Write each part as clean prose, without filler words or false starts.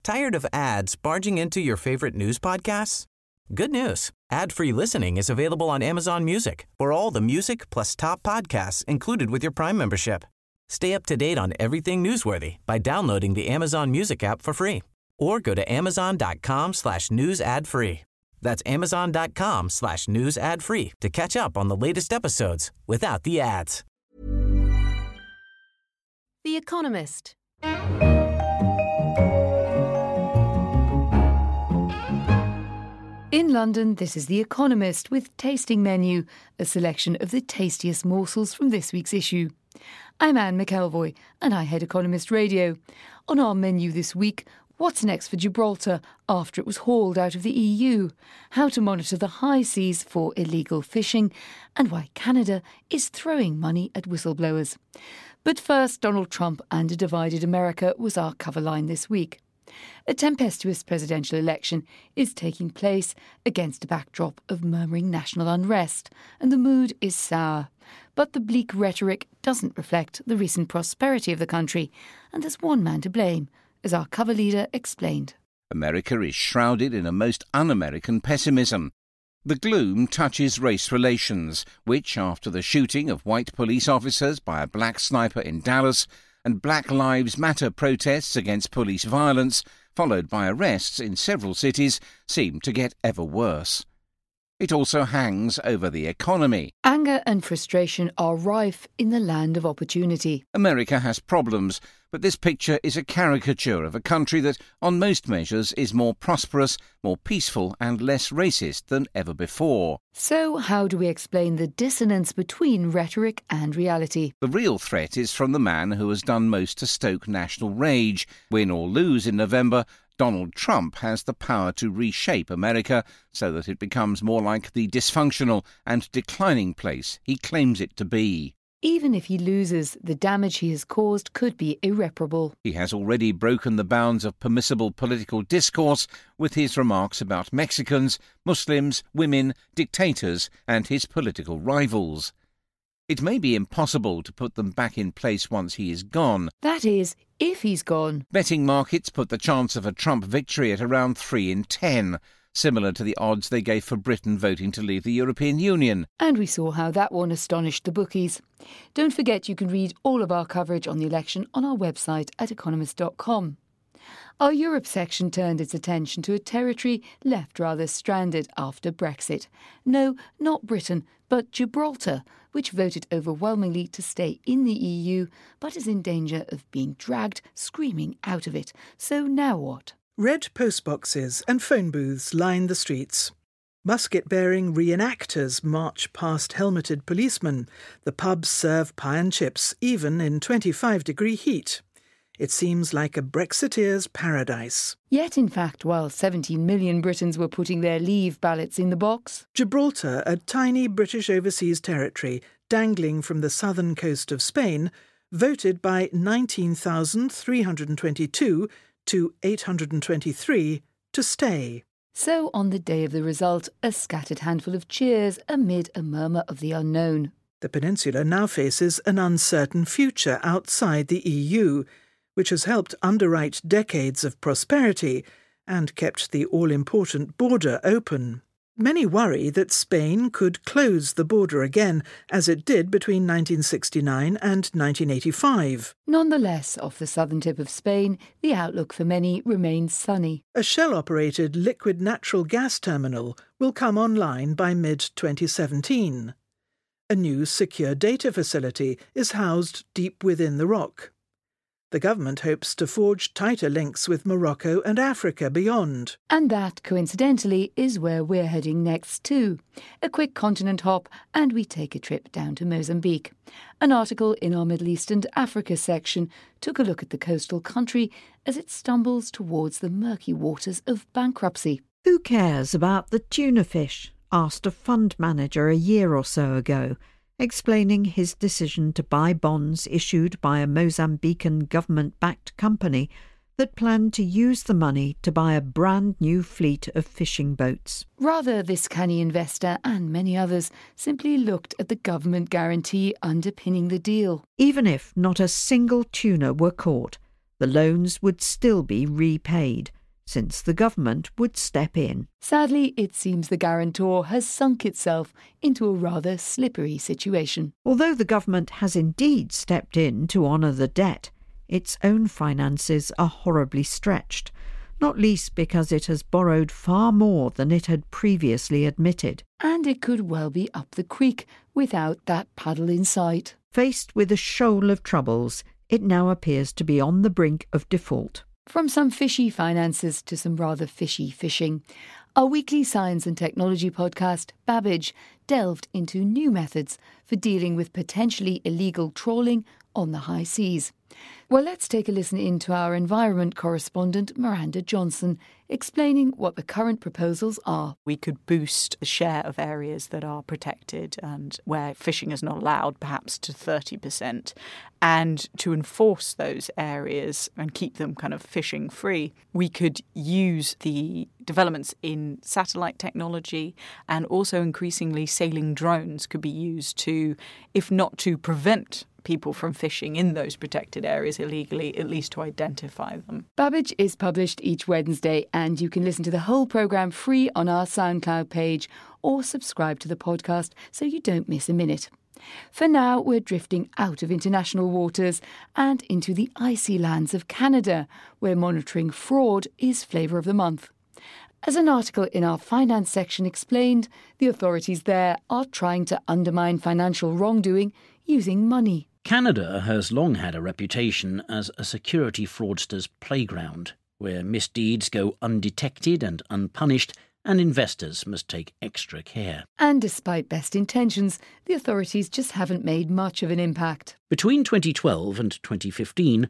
Tired of ads barging into your favorite news podcasts? Good news. Ad-free listening is available on Amazon Music for all the music plus top podcasts included with your Prime membership. Stay up to date on everything newsworthy by downloading the Amazon Music app for free or go to amazon.com/news ad free. That's amazon.com/news ad free to catch up on the latest episodes without the ads. The Economist. In London, this is The Economist with Tasting Menu, a selection of the tastiest morsels from this week's issue. I'm Anne McElvoy and I head Economist Radio. On our menu this week, what's next for Gibraltar after it was hauled out of the EU, how to monitor the high seas for illegal fishing, and why Canada is throwing money at whistleblowers. But first, Donald Trump and a divided America was our cover line this week. A tempestuous presidential election is taking place against a backdrop of murmuring national unrest, and the mood is sour. But the bleak rhetoric doesn't reflect the recent prosperity of the country, and there's one man to blame, as our cover leader explained. America is shrouded in a most un-American pessimism. The gloom touches race relations, which, after the shooting of white police officers by a black sniper in Dallas and Black Lives Matter protests against police violence, followed by arrests in several cities, seem to get ever worse. It also hangs over the economy. Anger and frustration are rife in the land of opportunity. America has problems, but this picture is a caricature of a country that, on most measures, is more prosperous, more peaceful and less racist than ever before. So how do we explain the dissonance between rhetoric and reality? The real threat is from the man who has done most to stoke national rage. Win or lose in November, Donald Trump has the power to reshape America so that it becomes more like the dysfunctional and declining place he claims it to be. Even if he loses, the damage he has caused could be irreparable. He has already broken the bounds of permissible political discourse with his remarks about Mexicans, Muslims, women, dictators, and his political rivals. It may be impossible to put them back in place once he is gone. That is, if he's gone. Betting markets put the chance of a Trump victory at around 3 in 10, similar to the odds they gave for Britain voting to leave the European Union. And we saw how that one astonished the bookies. Don't forget you can read all of our coverage on the election on our website at economist.com. Our Europe section turned its attention to a territory left rather stranded after Brexit. No, not Britain, but Gibraltar, which voted overwhelmingly to stay in the EU, but is in danger of being dragged screaming out of it. So now what? Red postboxes and phone booths line the streets. Musket-bearing reenactors march past helmeted policemen. The pubs serve pie and chips, even in 25-degree heat. It seems like a Brexiteer's paradise. Yet, in fact, while 17 million Britons were putting their leave ballots in the box, Gibraltar, a tiny British overseas territory dangling from the southern coast of Spain, voted by 19,322 to 823 to stay. So on the day of the result, a scattered handful of cheers amid a murmur of the unknown. The peninsula now faces an uncertain future outside the EU, which has helped underwrite decades of prosperity and kept the all-important border open. Many worry that Spain could close the border again, as it did between 1969 and 1985. Nonetheless, off the southern tip of Spain, the outlook for many remains sunny. A Shell-operated liquid natural gas terminal will come online by mid-2017. A new secure data facility is housed deep within the rock. The government hopes to forge tighter links with Morocco and Africa beyond. And that, coincidentally, is where we're heading next too. A quick continent hop and we take a trip down to Mozambique. An article in our Middle East and Africa section took a look at the coastal country as it stumbles towards the murky waters of bankruptcy. Who cares about the tuna fish? Asked a fund manager a year or so ago, explaining his decision to buy bonds issued by a Mozambican government-backed company that planned to use the money to buy a brand new fleet of fishing boats. Rather, this canny investor and many others simply looked at the government guarantee underpinning the deal. Even if not a single tuna were caught, The loans would still be repaid, since the government would step in. Sadly, it seems the guarantor has sunk itself into a rather slippery situation. Although the government has indeed stepped in to honour the debt, its own finances are horribly stretched, not least because it has borrowed far more than it had previously admitted. And it could well be up the creek without that paddle in sight. Faced with a shoal of troubles, it now appears to be on the brink of default. From some fishy finances to some rather fishy fishing, our weekly science and technology podcast, Babbage, delved into new methods for dealing with potentially illegal trawling on the high seas. Well, let's take a listen into our environment correspondent, Miranda Johnson, explaining what the current proposals are. We could boost the share of areas that are protected and where fishing is not allowed, perhaps to 30%, and to enforce those areas and keep them kind of fishing free. We could use the developments in satellite technology, and also increasingly sailing drones could be used to, if not to prevent people from fishing in those protected areas illegally, at least to identify them. Babbage is published each Wednesday, and you can listen to the whole programme free on our SoundCloud page or subscribe to the podcast so you don't miss a minute. For now, we're drifting out of international waters and into the icy lands of Canada, where monitoring fraud is flavour of the month. As an article in our finance section explained, the authorities there are trying to undermine financial wrongdoing using money. Canada has long had a reputation as a security fraudsters' playground, where misdeeds go undetected and unpunished, and investors must take extra care. And despite best intentions, the authorities just haven't made much of an impact. Between 2012 and 2015,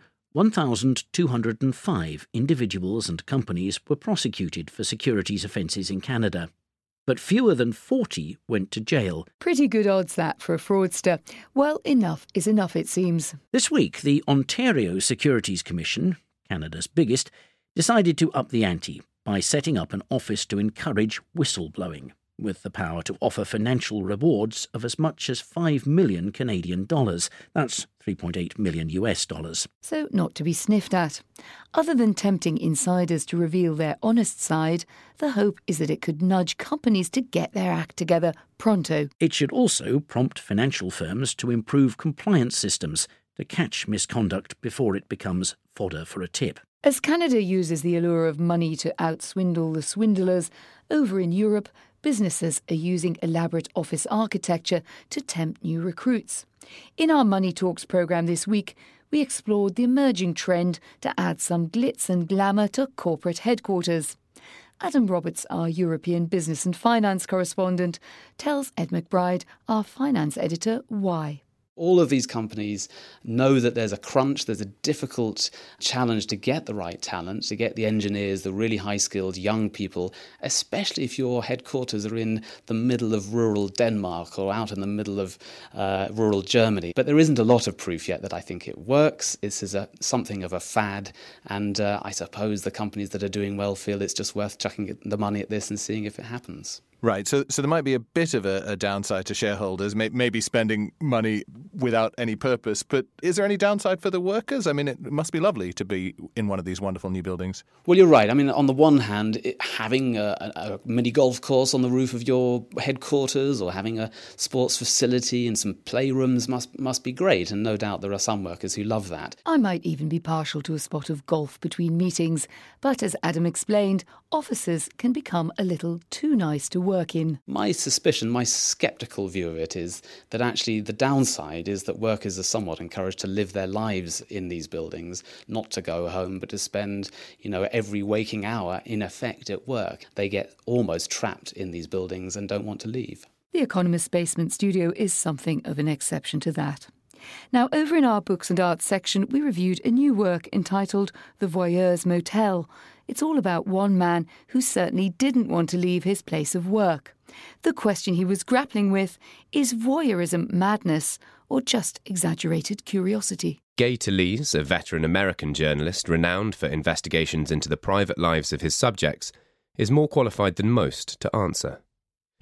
1,205 individuals and companies were prosecuted for securities offences in Canada, but fewer than 40 went to jail. Pretty good odds that for a fraudster. Well, enough is enough, it seems. This week, the Ontario Securities Commission, Canada's biggest, decided to up the ante by setting up an office to encourage whistleblowing, with the power to offer financial rewards of as much as 5 million Canadian dollars. That's $3.8 million US dollars. So not to be sniffed at. Other than tempting insiders to reveal their honest side, the hope is that it could nudge companies to get their act together pronto. It should also prompt financial firms to improve compliance systems to catch misconduct before it becomes fodder for a tip. As Canada uses the allure of money to outswindle the swindlers, over in Europe, businesses are using elaborate office architecture to tempt new recruits. In our Money Talks programme this week, we explored the emerging trend to add some glitz and glamour to corporate headquarters. Adam Roberts, our European business and finance correspondent, tells Ed McBride, our finance editor, why. All of these companies know that there's a crunch, there's a difficult challenge to get the right talent, to get the engineers, the really high-skilled young people, especially if your headquarters are in the middle of rural Denmark or out in the middle of rural Germany. But there isn't a lot of proof yet that I think it works. This is something of a fad, and I suppose the companies that are doing well feel it's just worth chucking the money at this and seeing if it happens. Right, so there might be a bit of a downside to shareholders, maybe spending money without any purpose, but is there any downside for the workers? I mean, it must be lovely to be in one of these wonderful new buildings. Well, you're right. I mean, on the one hand, having a mini golf course on the roof of your headquarters or having a sports facility and some playrooms must be great, and no doubt there are some workers who love that. I might even be partial to a spot of golf between meetings, but as Adam explained, offices can become a little too nice to work in. My suspicion, my sceptical view of it is that actually the downside is that workers are somewhat encouraged to live their lives in these buildings, not to go home, but to spend, every waking hour in effect at work. They get almost trapped in these buildings and don't want to leave. The Economist's basement studio is something of an exception to that. Now, over in our Books and Arts section, we reviewed a new work entitled The Voyeur's Motel. It's all about one man who certainly didn't want to leave his place of work. The question he was grappling with, is voyeurism madness or just exaggerated curiosity? Gay Talese, a veteran American journalist renowned for investigations into the private lives of his subjects, is more qualified than most to answer.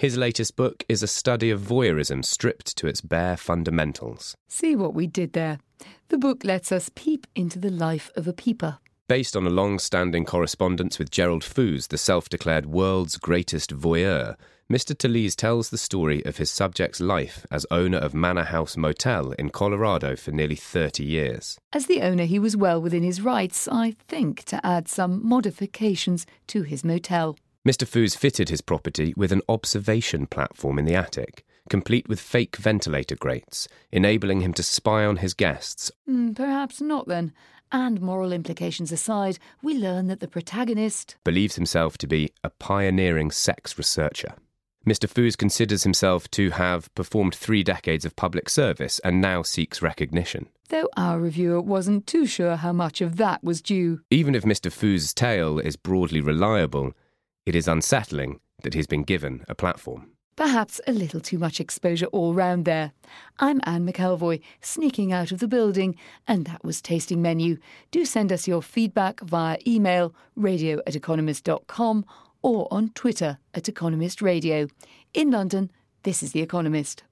His latest book is a study of voyeurism stripped to its bare fundamentals. See what we did there? The book lets us peep into the life of a peeper. Based on a long-standing correspondence with Gerald Foos, the self-declared world's greatest voyeur, Mr. Talese tells the story of his subject's life as owner of Manor House Motel in Colorado for nearly 30 years. As the owner, he was well within his rights, I think, to add some modifications to his motel. Mr. Foos fitted his property with an observation platform in the attic, complete with fake ventilator grates, enabling him to spy on his guests. Perhaps not, then. And moral implications aside, we learn that the protagonist believes himself to be a pioneering sex researcher. Mr. Foos considers himself to have performed 3 decades of public service and now seeks recognition. Though our reviewer wasn't too sure how much of that was due. Even if Mr. Foos' tale is broadly reliable, it is unsettling that he's been given a platform. Perhaps a little too much exposure all round there. I'm Anne McElvoy, sneaking out of the building, and that was Tasting Menu. Do send us your feedback via email, radio@economist.com, or on Twitter @Economist Radio. In London, this is The Economist.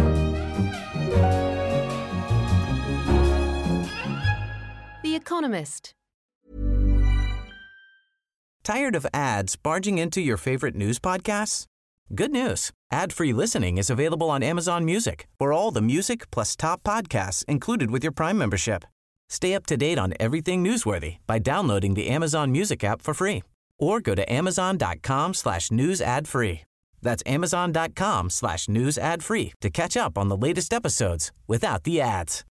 The Economist. Tired of ads barging into your favorite news podcasts? Good news. Ad-free listening is available on Amazon Music for all the music plus top podcasts included with your Prime membership. Stay up to date on everything newsworthy by downloading the Amazon Music app for free or go to amazon.com/news ad free. That's amazon.com/news ad free to catch up on the latest episodes without the ads.